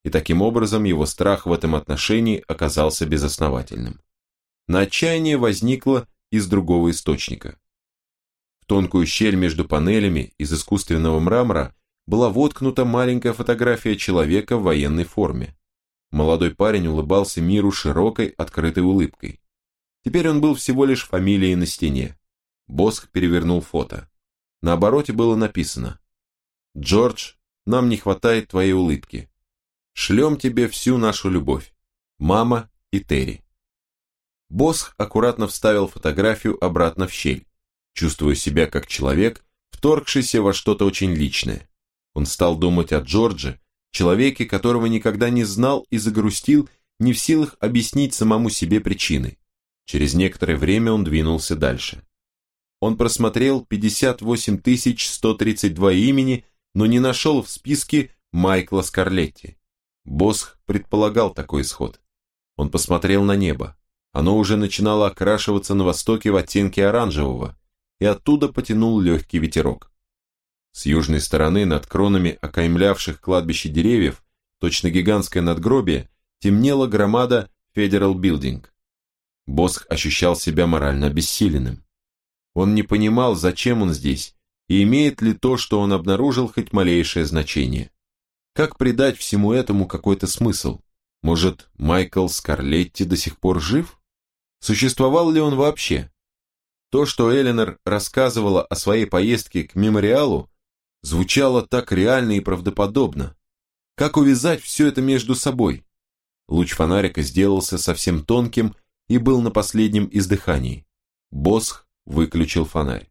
и таким образом его страх в этом отношении оказался безосновательным. Но отчаяние возникло из другого источника. В тонкую щель между панелями из искусственного мрамора была воткнута маленькая фотография человека в военной форме. Молодой парень улыбался миру широкой, открытой улыбкой. Теперь он был всего лишь фамилией на стене. Босх перевернул фото. На обороте было написано: «Джордж, нам не хватает твоей улыбки. Шлем тебе всю нашу любовь. Мама и Терри». Босх аккуратно вставил фотографию обратно в щель, чувствуя себя как человек, вторгшийся во что-то очень личное. Он стал думать о Джордже, человеке, которого никогда не знал, и загрустил, не в силах объяснить самому себе причины. Через некоторое время он двинулся дальше. Он просмотрел 58 132 имени, но не нашел в списке Майкла Скарлетти. Босх предполагал такой исход. Он посмотрел на небо. Оно уже начинало окрашиваться на востоке в оттенки оранжевого, и оттуда потянул легкий ветерок. С южной стороны, над кронами окаймлявших кладбище деревьев, точно гигантское надгробие, темнела громада Federal Building. Босх ощущал себя морально обессиленным. Он не понимал, зачем он здесь, и имеет ли то, что он обнаружил, хоть малейшее значение. Как придать всему этому какой-то смысл? Может, Майкл Скарлетти до сих пор жив? Существовал ли он вообще? То, что Эленор рассказывала о своей поездке к мемориалу, звучало так реально и правдоподобно. Как увязать все это между собой? Луч фонарика сделался совсем тонким и был на последнем издыхании. Босх выключил фонарь.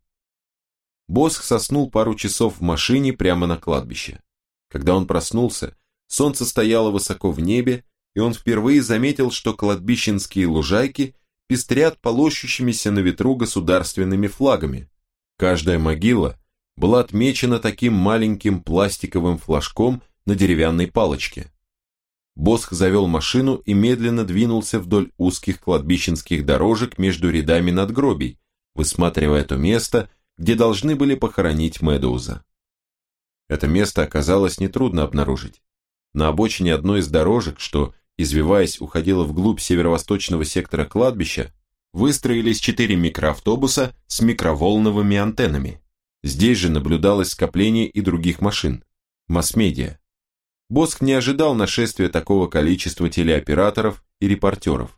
Босх соснул пару часов в машине прямо на кладбище. Когда он проснулся, солнце стояло высоко в небе, и он впервые заметил, что кладбищенские лужайки пестрят полощущимися на ветру государственными флагами. Каждая могила была отмечена таким маленьким пластиковым флажком на деревянной палочке. Босх завел машину и медленно двинулся вдоль узких кладбищенских дорожек между рядами надгробий, высматривая то место, где должны были похоронить Медоуза. Это место оказалось нетрудно обнаружить. На обочине одной из дорожек, что, извиваясь, уходила вглубь северо-восточного сектора кладбища, выстроились 4 микроавтобуса с микроволновыми антеннами. Здесь же наблюдалось скопление и других машин. Масс-медиа. Босх не ожидал нашествия такого количества телеоператоров и репортеров.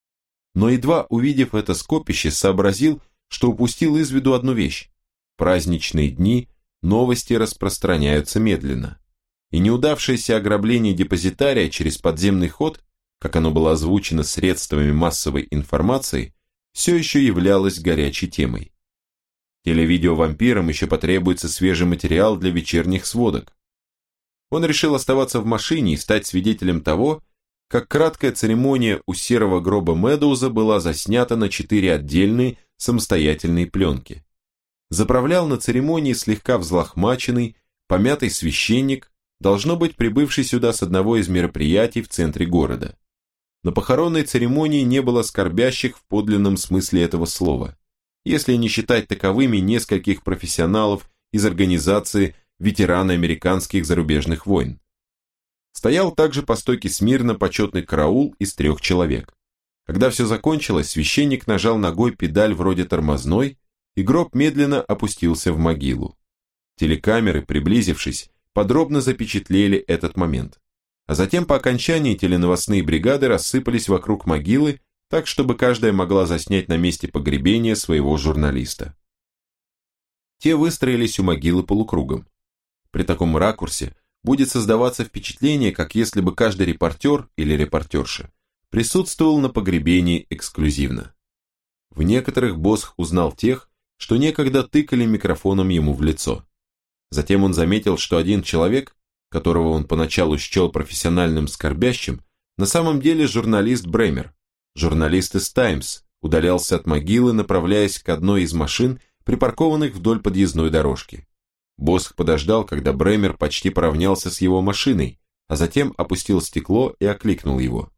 Но едва увидев это скопище, сообразил, что упустил из виду одну вещь. В праздничные дни новости распространяются медленно. И неудавшееся ограбление депозитария через подземный ход, как оно было озвучено средствами массовой информации, все еще являлось горячей темой. Телевидео-вампирам еще потребуется свежий материал для вечерних сводок. Он решил оставаться в машине и стать свидетелем того, как краткая церемония у серого гроба Медоуза была заснята на 4 отдельные самостоятельные пленки. Заправлял на церемонии слегка взлохмаченный, помятый священник, должно быть прибывший сюда с одного из мероприятий в центре города. На похоронной церемонии не было скорбящих в подлинном смысле этого слова, если не считать таковыми нескольких профессионалов из организации ветераны американских зарубежных войн. Стоял также по стойке смирно почетный караул из 3 человек. Когда все закончилось, священник нажал ногой педаль вроде тормозной, и гроб медленно опустился в могилу. Телекамеры, приблизившись, подробно запечатлели этот момент. А затем по окончании теленовостные бригады рассыпались вокруг могилы, так чтобы каждая могла заснять на месте погребения своего журналиста. Те выстроились у могилы полукругом. При таком ракурсе будет создаваться впечатление, как если бы каждый репортер или репортерша присутствовал на погребении эксклюзивно. В некоторых Босх узнал тех, что некогда тыкали микрофоном ему в лицо. Затем он заметил, что один человек, которого он поначалу счел профессиональным скорбящим, на самом деле журналист Бремер, журналист из «Таймс», удалялся от могилы, направляясь к одной из машин, припаркованных вдоль подъездной дорожки. Босх подождал, когда Бремер почти поравнялся с его машиной, а затем опустил стекло и окликнул его.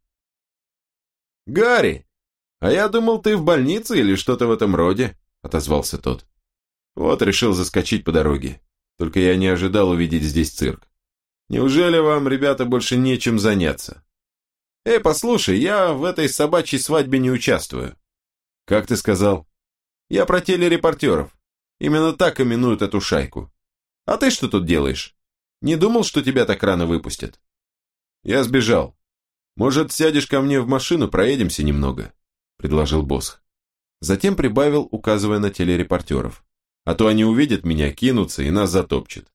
«Гарри, а я думал, ты в больнице или что-то в этом роде», — отозвался тот. «Вот решил заскочить по дороге. Только я не ожидал увидеть здесь цирк. Неужели вам, ребята, больше нечем заняться? Послушай, я в этой собачьей свадьбе не участвую. Как ты сказал? Я про телерепортеров. Именно так именуют эту шайку. А ты что тут делаешь? Не думал, что тебя так рано выпустят? Я сбежал. Может, сядешь ко мне в машину, проедемся немного? Предложил Босх. Затем прибавил, указывая на телерепортеров. А то они увидят меня, кинутся и нас затопчут.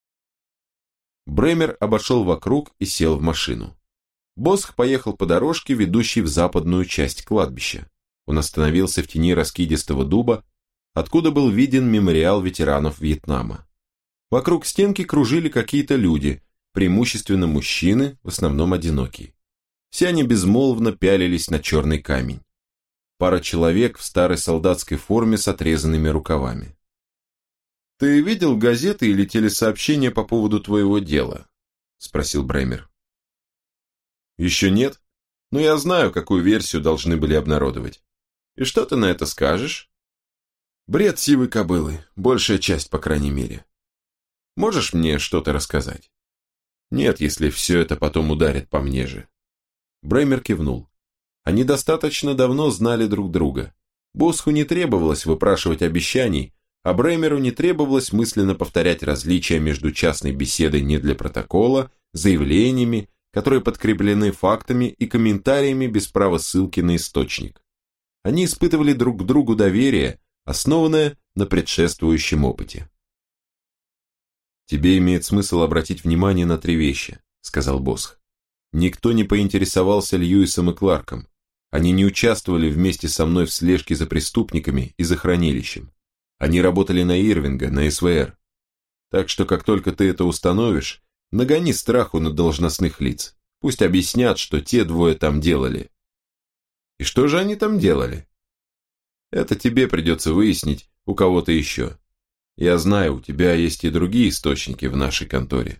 Бремер обошел вокруг и сел в машину. Босх поехал по дорожке, ведущей в западную часть кладбища. Он остановился в тени раскидистого дуба, откуда был виден мемориал ветеранов Вьетнама. Вокруг стенки кружили какие-то люди, преимущественно мужчины, в основном одинокие. Все они безмолвно пялились на черный камень. Пара человек в старой солдатской форме с отрезанными рукавами. «Ты видел газеты или телесообщения по поводу твоего дела?» – спросил Бремер. «Еще нет, но я знаю, какую версию должны были обнародовать. И что ты на это скажешь?» «Бред сивой кобылы, большая часть, по крайней мере. Можешь мне что-то рассказать?» «Нет, если все это потом ударит по мне же». Бремер кивнул. Они достаточно давно знали друг друга. Босху не требовалось выпрашивать обещаний, а Бремеру не требовалось мысленно повторять различия между частной беседой не для протокола, заявлениями, которые подкреплены фактами и комментариями без права ссылки на источник. Они испытывали друг к другу доверие, основанное на предшествующем опыте. «Тебе имеет смысл обратить внимание на 3 вещи», — сказал Босх. «Никто не поинтересовался Льюисом и Кларком. Они не участвовали вместе со мной в слежке за преступниками и за хранилищем. Они работали на Ирвинга, на СВР. Так что, как только ты это установишь, нагони страху на должностных лиц. Пусть объяснят, что те 2 там делали». «И что же они там делали?» «Это тебе придется выяснить у кого-то еще. Я знаю, у тебя есть и другие источники в нашей конторе».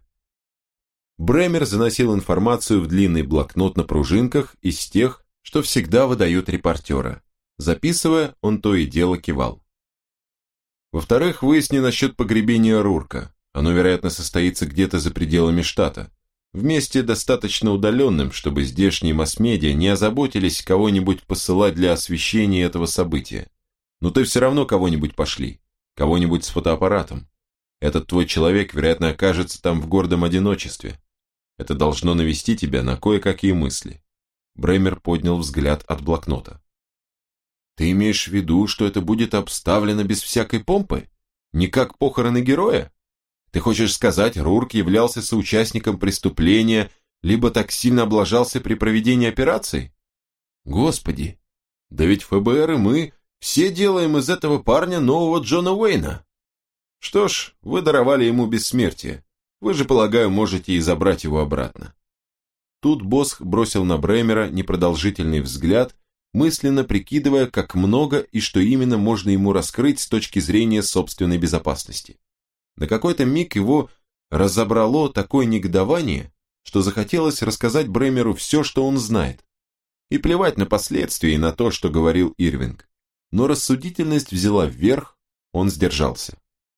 Бремер заносил информацию в длинный блокнот на пружинках из тех, что всегда выдают репортера. Записывая, он то и дело кивал. «Во-вторых, выясни насчет погребения Рурка. Оно, вероятно, состоится где-то за пределами штата. В месте достаточно удаленным, чтобы здешние масс-медиа не озаботились кого-нибудь посылать для освещения этого события. Но ты все равно кого-нибудь пошли, кого-нибудь с фотоаппаратом. Этот твой человек, вероятно, окажется там в гордом одиночестве. Это должно навести тебя на кое-какие мысли». Бремер поднял взгляд от блокнота. «Ты имеешь в виду, что это будет обставлено без всякой помпы? Не как похороны героя? Ты хочешь сказать, Рурк являлся соучастником преступления, либо так сильно облажался при проведении операции? Господи, да ведь ФБР и мы все делаем из этого парня нового Джона Уэйна. Что ж, вы даровали ему бессмертие. Вы же, полагаю, можете и забрать его обратно». Тут Босх бросил на Бремера непродолжительный взгляд, мысленно прикидывая, как много и что именно можно ему раскрыть с точки зрения собственной безопасности. На какой-то миг его разобрало такое негодование, что захотелось рассказать Бремеру все, что он знает. И плевать на последствия и на то, что говорил Ирвинг. Но рассудительность взяла вверх, он сдержался.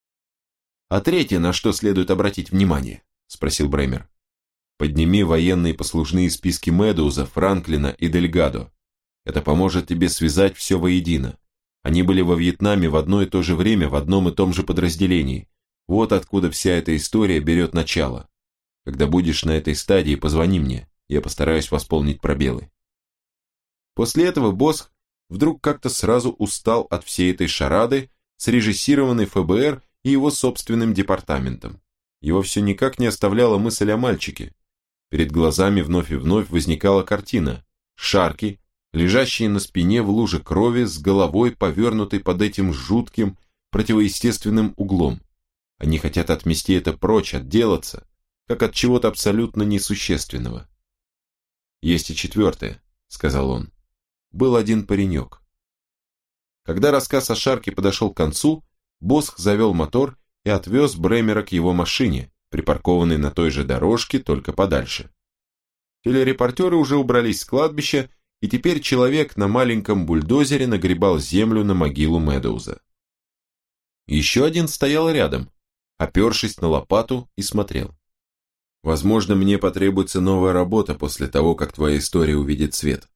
«А третье, на что следует обратить внимание?» – спросил Бремер. «Подними военные послужные списки Медоуза, Франклина и Дельгадо. Это поможет тебе связать все воедино. Они были во Вьетнаме в одно и то же время в одном и том же подразделении. Вот откуда вся эта история берет начало. Когда будешь на этой стадии, позвони мне, я постараюсь восполнить пробелы». После этого Босх вдруг как-то сразу устал от всей этой шарады, срежиссированной ФБР и его собственным департаментом. Его все никак не оставляла мысль о мальчике. Перед глазами вновь и вновь возникала картина. Шарки, лежащие на спине в луже крови, с головой, повернутой под этим жутким, противоестественным углом. Они хотят отмести это прочь, отделаться, как от чего-то абсолютно несущественного. «Есть и 4-е», — сказал он. Был один паренек. Когда рассказ о Шарке подошел к концу, Босх завел мотор и отвез Бремера к его машине, припаркованной на той же дорожке, только подальше. Телерепортеры уже убрались с кладбища, и теперь человек на маленьком бульдозере нагребал землю на могилу Медоуза. Еще один стоял рядом, опершись на лопату, и смотрел. Возможно, мне потребуется новая работа после того, как твоя история увидит свет.